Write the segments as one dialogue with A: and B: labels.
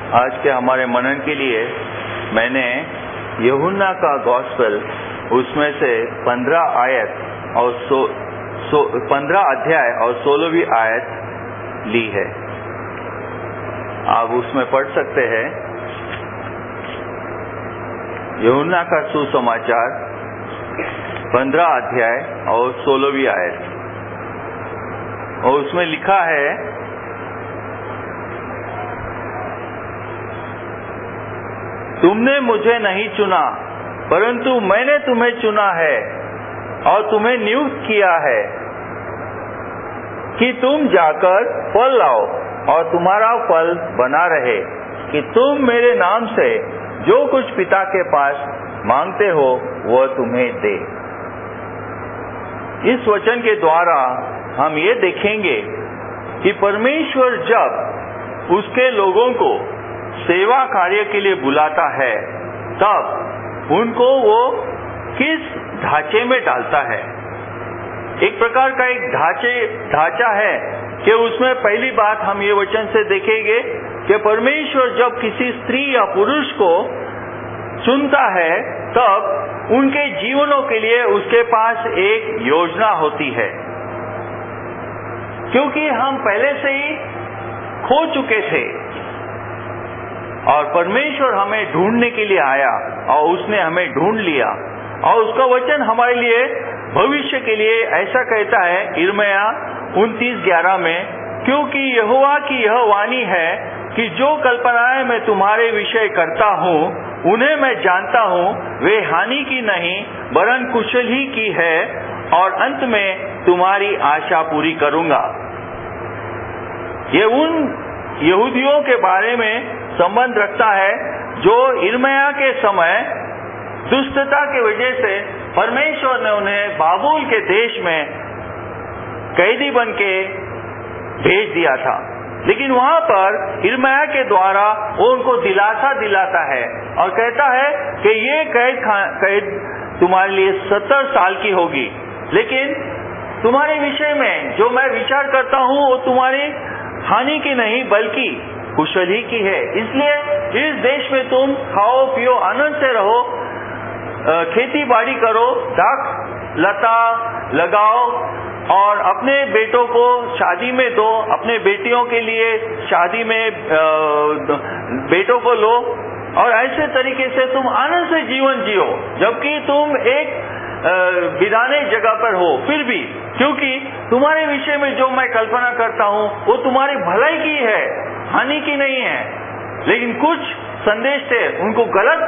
A: आज के हमारे मनन के लिए मैंने यूहन्ना का गॉस्पेल उसमें से 15 आयत और 15 अध्याय और 16वीं आयत ली है। आप उसमें पढ़ सकते हैं यूहन्ना का सुसमाचार 15 अध्याय और 16वीं आयत, और उसमें लिखा है, तुमने मुझे नहीं चुना परंतु मैंने तुम्हें चुना है और तुम्हें नियुक्त किया है कि तुम जाकर फल लाओ और तुम्हारा फल बना रहे, कि तुम मेरे नाम से जो कुछ पिता के पास मांगते हो वह तुम्हें दे। इस वचन के द्वारा हम ये देखेंगे कि परमेश्वर जब उसके लोगों को सेवा कार्य के लिए बुलाता है तब उनको वो किस ढांचे में डालता है। एक प्रकार का एक ढांचा है कि उसमें पहली बात हम ये वचन से देखेंगे कि परमेश्वर जब किसी स्त्री या पुरुष को चुनता है तब उनके जीवनों के लिए उसके पास एक योजना होती है, क्योंकि हम पहले से ही खो चुके थे और परमेश्वर हमें ढूंढने के लिए आया और उसने हमें ढूंढ लिया। और उसका वचन हमारे लिए भविष्य के लिए ऐसा कहता है यिर्मयाह 29:11 में, क्योंकि यहोवा की यह वाणी है कि जो कल्पनाएं मैं तुम्हारे विषय करता हूँ उन्हें मैं जानता हूँ, वे हानि की नहीं वरन कुशल ही की है, और अंत में तुम्हारी आशा पूरी करूंगा। ये उन यहूदियों के बारे में संबंध रखता है जो यिर्मयाह के समय दुष्टता की वजह से परमेश्वर ने उन्हें बाबुल के देश में कैदी बन के भेज दिया था। लेकिन वहां पर यिर्मयाह के द्वारा वो उनको दिलासा दिलाता है और कहता है कि ये कैद तुम्हारे लिए 70 साल की होगी, लेकिन तुम्हारे विषय में जो मैं विचार करता हूँ वो तुम्हारी हानि की नहीं बल्कि कुशल ही की है। इसलिए इस देश में तुम खाओ पियो आनंद से रहो, खेती बाड़ी करो, दाख लता लगाओ और अपने बेटों को शादी में दो, अपने बेटियों के लिए शादी में बेटों को लो, और ऐसे तरीके से तुम आनंद से जीवन जियो, जबकि तुम एक बिराने जगह पर हो। फिर भी क्योंकि तुम्हारे विषय में जो मैं कल्पना करता हूँ वो तुम्हारी भलाई की है, हानि की नहीं है। लेकिन कुछ संदेश थे उनको गलत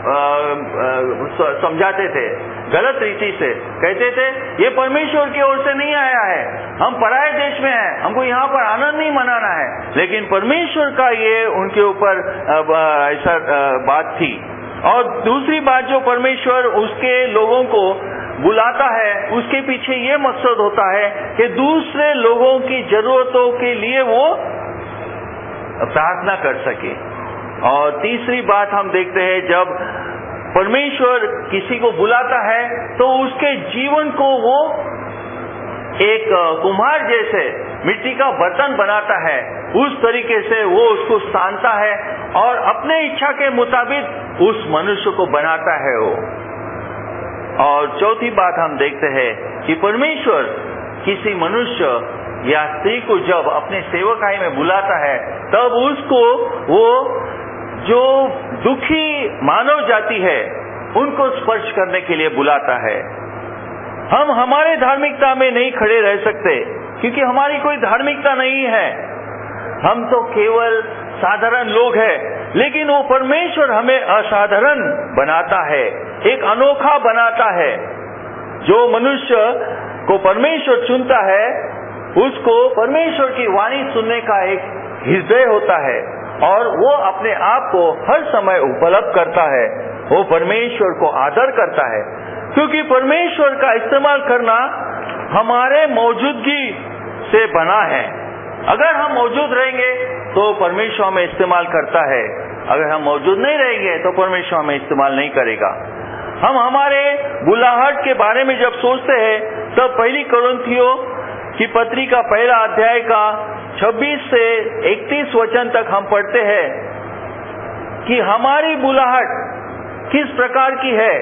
A: समझाते थे, गलत रीति से कहते थे ये परमेश्वर की ओर से नहीं आया है, हम पराये देश में हैं, हमको यहाँ पर आनंद नहीं मनाना है। लेकिन परमेश्वर का ये उनके ऊपर ऐसा बात थी। और दूसरी बात, जो परमेश्वर उसके लोगों को बुलाता है उसके पीछे ये मकसद होता है कि दूसरे लोगों की जरूरतों के लिए वो प्रार्थना कर सके। और तीसरी बात हम देखते हैं, जब परमेश्वर किसी को बुलाता है तो उसके जीवन को वो एक कुम्हार जैसे मिट्टी का बर्तन बनाता है, उस तरीके से वो उसको सानता है और अपने इच्छा के मुताबिक उस मनुष्य को बनाता है वो। और चौथी बात हम देखते हैं कि परमेश्वर किसी मनुष्य या स्त्री को जब अपने सेवकाई में बुलाता है तब उसको वो जो दुखी मानव जाति है उनको स्पर्श करने के लिए बुलाता है। हम हमारे धार्मिकता में नहीं खड़े रह सकते क्योंकि हमारी कोई धार्मिकता नहीं है, हम तो केवल साधारण लोग हैं। लेकिन वो परमेश्वर हमें असाधारण बनाता है, एक अनोखा बनाता है। जो मनुष्य को परमेश्वर चुनता है उसको परमेश्वर की वाणी सुनने का एक हृदय होता है और वो अपने आप को हर समय उपलब्ध करता है, वो परमेश्वर को आदर करता है, क्योंकि परमेश्वर का इस्तेमाल करना हमारे मौजूदगी से बना है। अगर हम मौजूद रहेंगे तो परमेश्वर हमें इस्तेमाल करता है, अगर हम मौजूद नहीं रहेंगे तो परमेश्वर हमें इस्तेमाल नहीं करेगा। हम हमारे बुलाहट के बारे में जब सोचते हैं तब पहली कुरिन्थियों की पत्री का पहला अध्याय का 26 से 31 वचन तक हम पढ़ते हैं कि हमारी बुलाहट किस प्रकार की है।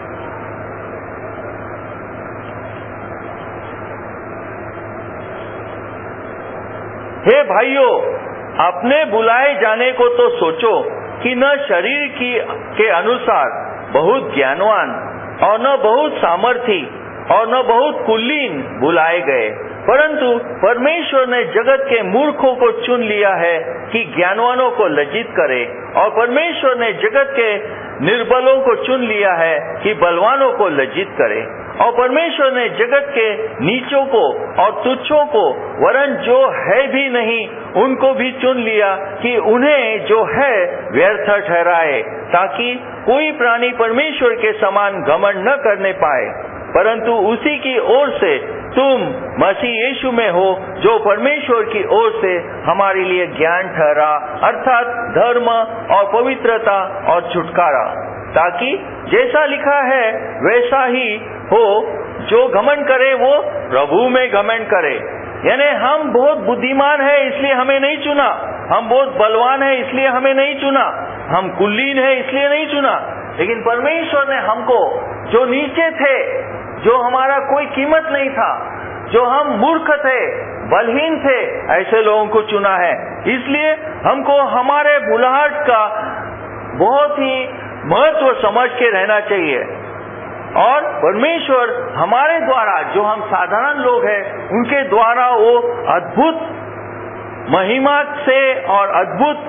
A: हे भाइयों, अपने बुलाए जाने को तो सोचो कि न शरीर के अनुसार बहुत ज्ञानवान और न बहुत सामर्थी और न बहुत कुलीन बुलाए गए, परंतु परमेश्वर ने जगत के मूर्खों को चुन लिया है कि ज्ञानवानों को लज्जित करे, और परमेश्वर ने जगत के निर्बलों को चुन लिया है कि बलवानों को लज्जित करे, और परमेश्वर ने जगत के नीचों को और तुच्छों को वरन जो है भी नहीं उनको भी चुन लिया कि उन्हें जो है व्यर्थ ठहराए, ताकि कोई प्राणी परमेश्वर के समान घमंड न करने पाए, परंतु उसी की ओर से तुम मसीह यीशु में हो, जो परमेश्वर की ओर से हमारे लिए ज्ञान ठहरा, अर्थात धर्म और पवित्रता और छुटकारा, ताकि जैसा लिखा है वैसा ही हो, जो घमंड करे वो प्रभु में घमंड करे। यानी हम बहुत बुद्धिमान है इसलिए हमें नहीं चुना, हम बहुत बलवान है इसलिए हमें नहीं चुना, हम कुलीन है इसलिए नहीं चुना, लेकिन परमेश्वर ने हमको जो नीचे थे, जो हमारा कोई कीमत नहीं था, जो हम मूर्ख थे, बलहीन थे, ऐसे लोगों को चुना है। इसलिए हमको हमारे बुलाहट का बहुत ही महत्व समझ के रहना चाहिए, और परमेश्वर हमारे द्वारा, जो हम साधारण लोग हैं, उनके द्वारा वो अद्भुत महिमा से और अद्भुत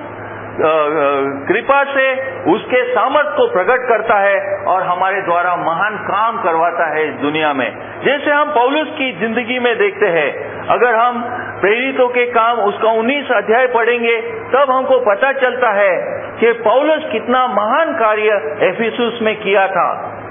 A: कृपा से उसके सामर्थ को प्रकट करता है और हमारे द्वारा महान काम करवाता है इस दुनिया में। जैसे हम पौलुस की जिंदगी में देखते हैं, अगर हम प्रेरितों के काम उसका 19 अध्याय पढ़ेंगे तब हमको पता चलता है कि पौलुस कितना महान कार्य एफिसुस में किया था।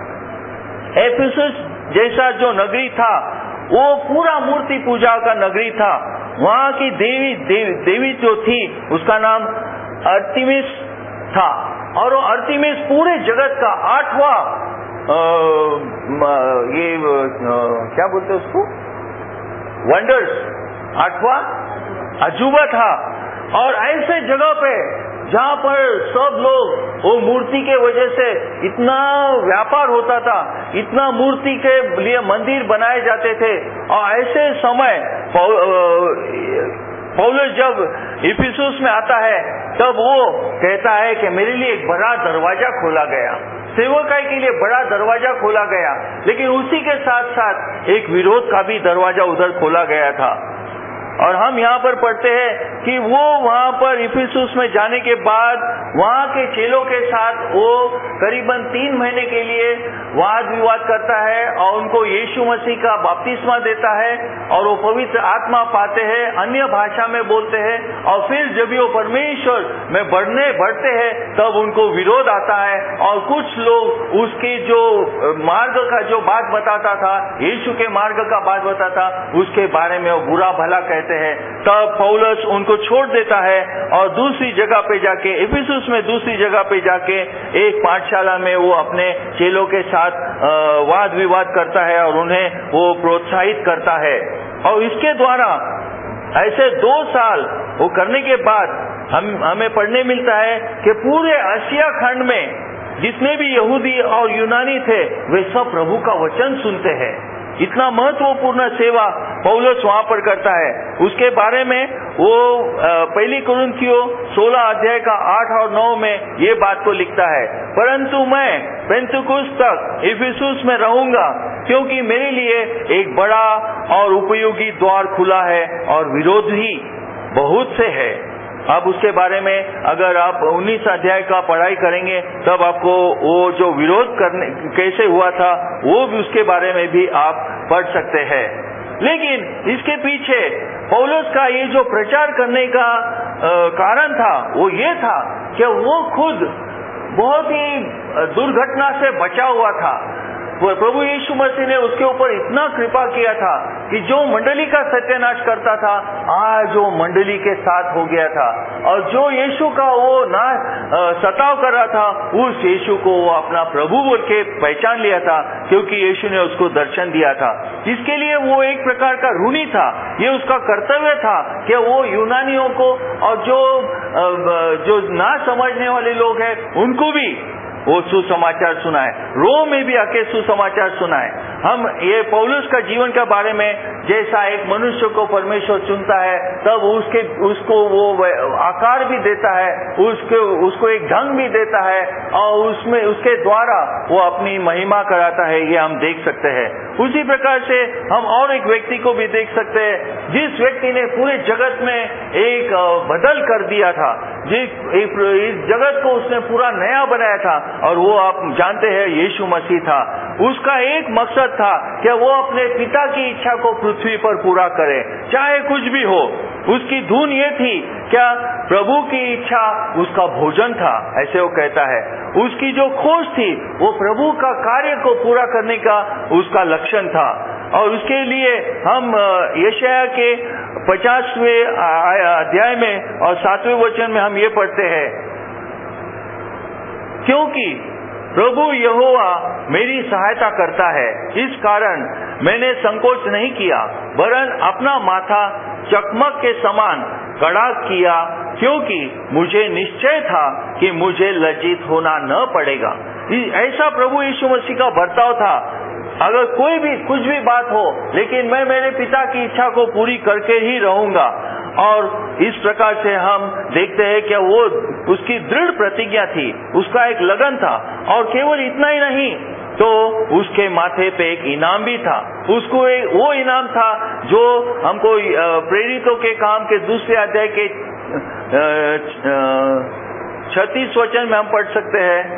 A: एफिसुस जैसा जो नगरी था वो पूरा मूर्ति पूजा का नगरी था। वहाँ की देवी जो थी उसका नाम अर्तिमिस था, और वो अर्तिमिस पूरे जगत का 8वां क्या बोलते उसको, वंडर्स, 8वां अजूबा था। और ऐसे जगह पे जहाँ पर सब लोग वो मूर्ति के वजह से इतना व्यापार होता था, इतना मूर्ति के लिए मंदिर बनाए जाते थे, और ऐसे समय पौलुस जब इफिसुस में आता है तब वो कहता है कि मेरे लिए एक बड़ा दरवाजा खोला गया, सेवकाई के लिए बड़ा दरवाजा खोला गया, लेकिन उसी के साथ साथ एक विरोध का भी दरवाजा उधर खोला गया था। और हम यहाँ पर पढ़ते हैं कि वो वहाँ पर इफिसुस में जाने के बाद वहाँ के चेलों के साथ वो करीबन 3 महीने के लिए वाद विवाद करता है और उनको यीशु मसीह का बपतिस्मा देता है, और वो पवित्र आत्मा पाते हैं, अन्य भाषा में बोलते हैं, और फिर जब वो परमेश्वर में बढ़ते हैं तब उनको विरोध आता है, और कुछ लोग उसके जो मार्ग का जो बात बताता था, यीशु के मार्ग का बात बताता, उसके बारे में वो बुरा भला कहते हैं। तब पौलुस उनको छोड़ देता है और दूसरी जगह पे जाके, इफिसुस में दूसरी जगह पे जाके एक पाठशाला में वो अपने चेलों के साथ वाद विवाद करता है और उन्हें वो प्रोत्साहित करता है। और इसके द्वारा ऐसे 2 साल वो करने के बाद हमें पढ़ने मिलता है कि पूरे आसिया खंड में जितने भी यहूदी और यूनानी थे वे सब प्रभु का वचन सुनते हैं। इतना महत्वपूर्ण सेवा पौलुस वहाँ पर करता है। उसके बारे में वो पहली कुरिन्थियों 16 अध्याय का 8 और 9 में ये बात को लिखता है, परंतु मैं पेंतुकुस्त तक इफिसुस में रहूंगा, क्योंकि मेरे लिए एक बड़ा और उपयोगी द्वार खुला है और विरोधी बहुत से है। अब उसके बारे में अगर आप 19 अध्याय का पढ़ाई करेंगे तब आपको वो जो विरोध करने कैसे हुआ था वो भी उसके बारे में भी आप पढ़ सकते हैं। लेकिन इसके पीछे पौलुस का ये जो प्रचार करने का कारण था वो ये था कि वो खुद बहुत ही दुर्घटना से बचा हुआ था। प्रभु यीशु मसीह ने उसके ऊपर इतना कृपा किया था कि जो मंडली का सत्यानाश करता था आज वो मंडली के साथ हो गया था, और जो यीशु का वो ना सताव कर रहा था उस यीशु को वो अपना प्रभु बोल के पहचान लिया था, क्योंकि यीशु ने उसको दर्शन दिया था। इसके लिए वो एक प्रकार का ऋणी था। ये उसका कर्तव्य था कि वो यूनानियों को और जो ना समझने वाले लोग हैं उनको भी वो सुसमाचार सुनाए, रोम में भी आके सुसमाचार सुनाए। हम ये पौलुस का जीवन के बारे में, जैसा एक मनुष्य को परमेश्वर चुनता है तब उसको वो आकार भी देता है, उसको एक ढंग भी देता है, और उसमें उसके द्वारा वो अपनी महिमा कराता है, ये हम देख सकते हैं। उसी प्रकार से हम और एक व्यक्ति को भी देख सकते हैं जिस व्यक्ति ने पूरे जगत में एक बदल कर दिया था, इस जगत को उसने पूरा नया बनाया था, और वो आप जानते हैं यीशु मसीह था। उसका एक मकसद था कि वो अपने पिता की इच्छा को पृथ्वी पर पूरा करे, चाहे कुछ भी हो। उसकी धुन ये थी, क्या प्रभु की इच्छा उसका भोजन था, ऐसे वो कहता है। उसकी जो खोज थी वो प्रभु का कार्य को पूरा करने का उसका लक्षण था। और उसके लिए हम यशायाह के 50वें अध्याय में और 7वें वचन में हम ये पढ़ते हैं, क्योंकि प्रभु यहोवा मेरी सहायता करता है, इस कारण मैंने संकोच नहीं किया, वरन अपना माथा चकमक के समान कड़ा किया, क्योंकि मुझे निश्चय था कि मुझे लज्जित होना न पड़ेगा। ऐसा प्रभु यीशु मसीह का बर्ताव था। अगर कोई भी कुछ भी बात हो, लेकिन मैं मेरे पिता की इच्छा को पूरी करके ही रहूंगा। और इस प्रकार से हम देखते हैं कि वो उसकी दृढ़ प्रतिज्ञा थी, उसका एक लगन था। और केवल इतना ही नहीं, तो उसके माथे पे एक इनाम भी था। उसको एक वो इनाम था जो हमको प्रेरितों के काम के 2 अध्याय के 36 वचन में हम पढ़ सकते हैं,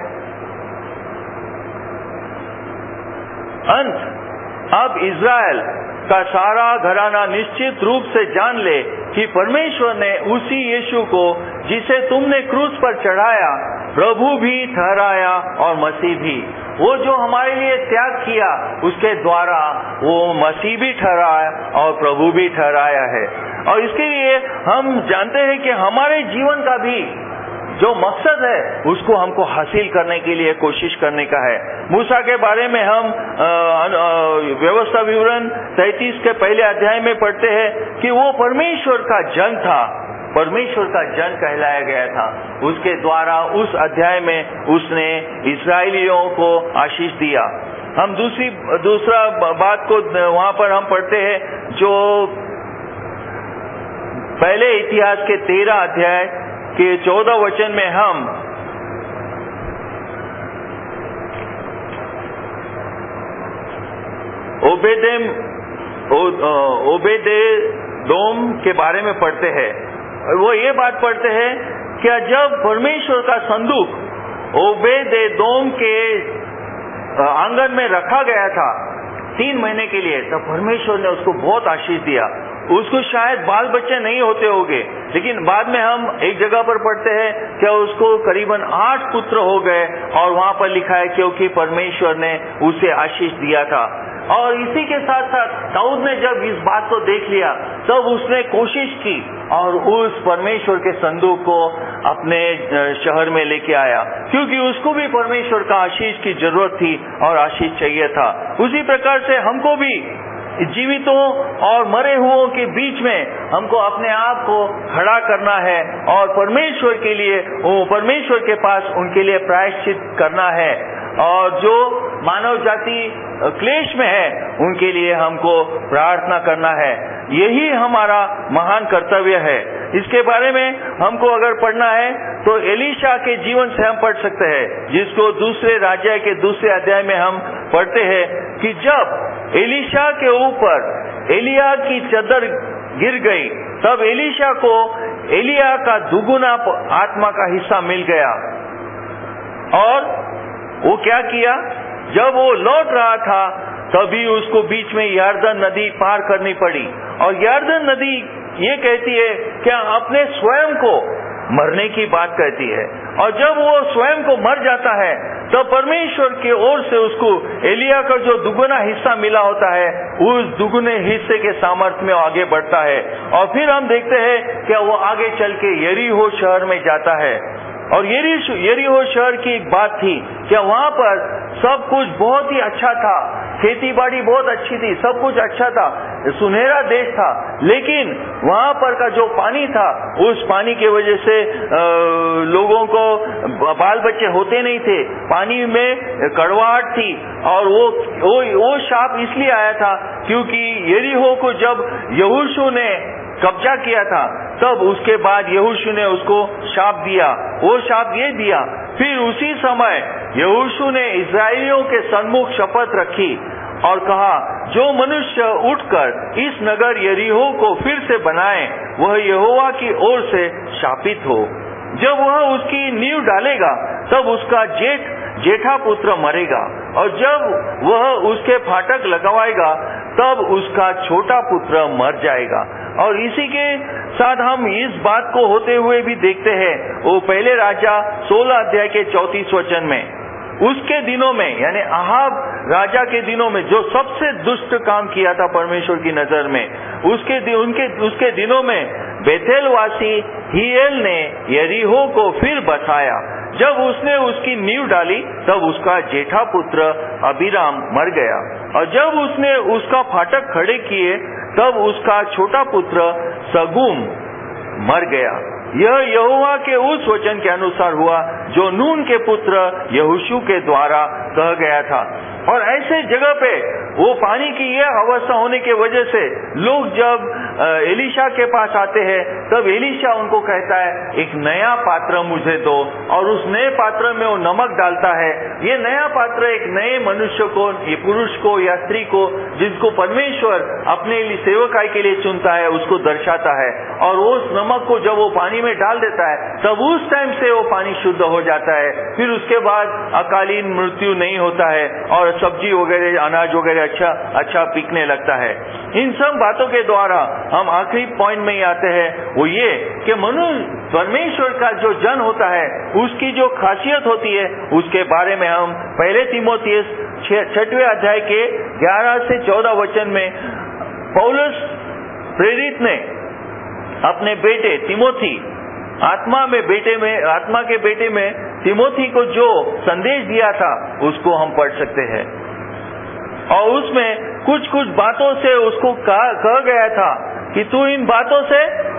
A: अंत अब इज़राइल का सारा घराना निश्चित रूप से जान ले कि परमेश्वर ने उसी यीशु को जिसे तुमने क्रूस पर चढ़ाया प्रभु भी ठहराया और मसीह भी। वो जो हमारे लिए त्याग किया उसके द्वारा वो मसीह भी ठहराया और प्रभु भी ठहराया है। और इसके लिए हम जानते हैं कि हमारे जीवन का भी जो मकसद है उसको हमको हासिल करने के लिए कोशिश करने का है। मूसा के बारे में हम व्यवस्था विवरण 33 के पहले अध्याय में पढ़ते हैं कि वो परमेश्वर का जन था, परमेश्वर का जन कहलाया गया था। उसके द्वारा उस अध्याय में उसने इस्राएलियों को आशीष दिया। हम दूसरा बात को वहां पर हम पढ़ते हैं, जो पहले इतिहास के 13 अध्याय के 14 वचन में हम ओबेदेदोम के बारे में पढ़ते हैं। वो ये बात पढ़ते हैं कि जब परमेश्वर का संदूक ओबेदेदोम के आंगन में रखा गया था 3 महीने के लिए, तब परमेश्वर ने उसको बहुत आशीष दिया। उसको शायद बाल बच्चे नहीं होते होंगे, लेकिन बाद में हम एक जगह पर पढ़ते हैं कि उसको करीबन 8 पुत्र हो गए, और वहां पर लिखा है क्योंकि परमेश्वर ने उसे आशीष दिया था। और इसी के साथ साथ दाऊद ने जब इस बात को देख लिया तब उसने कोशिश की और उस परमेश्वर के संदूक को अपने शहर में लेके आया, क्योंकि उसको भी परमेश्वर का आशीष की जरूरत थी और आशीष चाहिए था। उसी प्रकार से हमको भी जीवितों और मरे हुओं के बीच में हमको अपने आप को खड़ा करना है और परमेश्वर के लिए, परमेश्वर के पास उनके लिए प्रायश्चित करना है। और जो मानव जाति क्लेश में है उनके लिए हमको प्रार्थना करना है। यही हमारा महान कर्तव्य है। इसके बारे में हमको अगर पढ़ना है तो एलीशा के जीवन से हम पढ़ सकते हैं, जिसको 2 राजा के 2 अध्याय में हम पढ़ते हैं कि जब एलीशा के ऊपर एलिया की चदर गिर गई तब एलीशा को एलिया का दुगुना आत्मा का हिस्सा मिल गया। और वो क्या किया, जब वो लौट रहा था तभी उसको बीच में यरदन नदी पार करनी पड़ी। और यरदन नदी ये कहती है कि अपने स्वयं को मरने की बात कहती है। और जब वो स्वयं को मर जाता है तब परमेश्वर की ओर से उसको एलिया का जो दुगुना हिस्सा मिला होता है, उस दुगुने हिस्से के सामर्थ्य में आगे बढ़ता है। और फिर हम देखते हैं कि वो आगे चल के यरीहो शहर में जाता है। और यरीहो शहर की एक बात थी कि वहां पर सब कुछ बहुत ही अच्छा था, खेती बाड़ी बहुत अच्छी थी, सब कुछ अच्छा था, सुनहरा देश था। लेकिन वहां पर का जो पानी था, उस पानी की वजह से लोगों को बाल बच्चे होते नहीं थे, पानी में कड़वाहट थी। और वो शाप इसलिए आया था क्योंकि यरीहो को जब यहोशू ने कब्जा किया था, तब उसके बाद यहोशू ने उसको शाप दिया। वो शाप ये दिया, फिर उसी समय यहोशू ने इस्राएलियों के सम्मुख शपथ रखी और कहा, जो मनुष्य उठकर इस नगर यरीहो को फिर से बनाए, वह यहोवा की ओर से शापित हो। जब वह उसकी नींव डालेगा, तब उसका जेठा पुत्र मरेगा, और जब वह उसके फाटक लगवाएगा, तब उसका छोटा पुत्र मर जाएगा। और इसी के साथ हम इस बात को होते हुए भी देखते हैं, वो पहले राजा 16 अध्याय के 34 वचन में, उसके दिनों में, यानी अहाब राजा के दिनों में जो सबसे दुष्ट काम किया था परमेश्वर की नजर में, उसके दिनों में बेथेलवासी हिएल ने यरीहो को फिर बसाया। जब उसने उसकी नींव डाली, तब उसका जेठा पुत्र अबीराम मर गया, और जब उसने उसका फाटक खड़े किए, तब उसका छोटा पुत्र सगुम मर गया। यह यहोवा के उस वचन के अनुसार हुआ जो नून के पुत्र यहोशू के द्वारा कहा गया था। और ऐसे जगह पे वो पानी की यह अवस्था होने की वजह से लोग जब एलीशा के पास आते हैं, तब एलीशा उनको कहता है, एक नया पात्र मुझे दो, और उस नए पात्र में वो नमक डालता है। ये नया पात्र एक नए मनुष्य को, ये पुरुष को या स्त्री को, जिसको परमेश्वर अपने लिए सेवकाई के लिए चुनता है, उसको दर्शाता है। और उस नमक को जब वो पानी में डाल देता है, तब उस टाइम से वो पानी शुद्ध हो जाता है। फिर उसके बाद अकालीन मृत्यु नहीं होता है, और सब्जी वगैरह, अनाज वगैरह अच्छा पिकने लगता है। इन सब बातों के द्वारा हम आखिरी पॉइंट में ही आते हैं, वो ये कि परमेश्वर का जो जन होता है, उसकी जो खासियत होती है, उसके बारे में हम पहले तीमुथियुस 6वें अध्याय के 11 से 14 वचन में पौलुस प्रेरित ने अपने बेटे तिमोथी, आत्मा के बेटे में तिमोथी को जो संदेश दिया था, उसको हम पढ़ सकते हैं। और उसमें कुछ बातों से उसको कहा गया था कि तू इन बातों से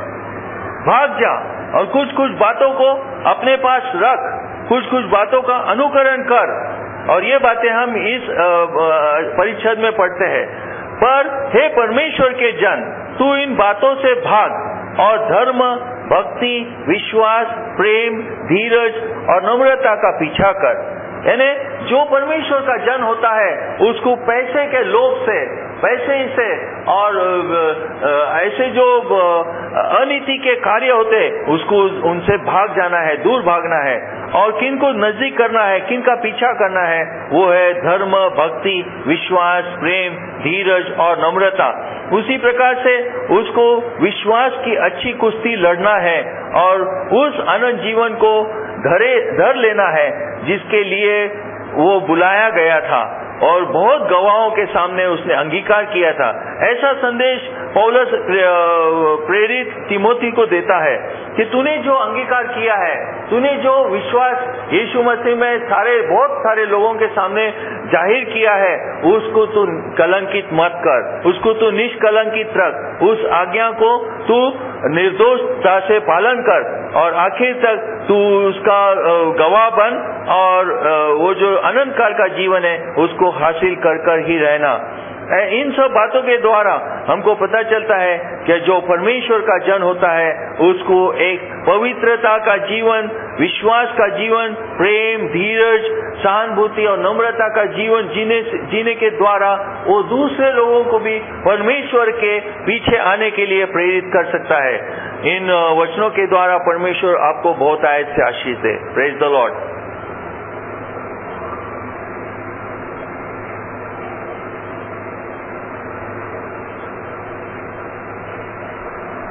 A: भाग जा, और कुछ बातों को अपने पास रख, कुछ बातों का अनुकरण कर। और ये बातें हम इस परिच्छेद में पढ़ते हैं। पर हे परमेश्वर के जन, तू इन बातों से भाग और धर्म, भक्ति, विश्वास, प्रेम, धीरज और नम्रता का पीछा कर। यानी जो परमेश्वर का जन होता है, उसको पैसे के लोभ से, पैसे से और ऐसे जो अनीति के कार्य होते, उसको उनसे भाग जाना है, दूर भागना है। और किन को नजदीक करना है, किन का पीछा करना है, वो है धर्म, भक्ति, विश्वास, प्रेम, धीरज और नम्रता। उसी प्रकार से उसको विश्वास की अच्छी कुश्ती लड़ना है, और उस अनंत जीवन को धर लेना है जिसके लिए वो बुलाया गया था, और बहुत गवाहों के सामने उसने अंगीकार किया था। ऐसा संदेश पौलुस प्रेरित तिमोथी को देता है कि तूने जो अंगीकार किया है, तूने जो विश्वास यीशु मसीह में बहुत सारे लोगों के सामने जाहिर किया है, उसको तू कलंकित मत कर, उसको तू निष्कलंकित रख। उस आज्ञा को तू निर्दोषता से पालन कर, और आखिर तक तू उसका गवाह बन, और वो जो अनंत काल का जीवन है, उसको हासिल कर ही रहना। इन सब बातों के द्वारा हमको पता चलता है कि जो परमेश्वर का जन होता है, उसको एक पवित्रता का जीवन, विश्वास का जीवन, प्रेम, धीरज, सहानुभूति और नम्रता का जीवन जीने के द्वारा वो दूसरे लोगों को भी परमेश्वर के पीछे आने के लिए प्रेरित कर सकता है। इन वचनों के द्वारा परमेश्वर आपको बहुत आयत से आशीष दे। Praise the Lord.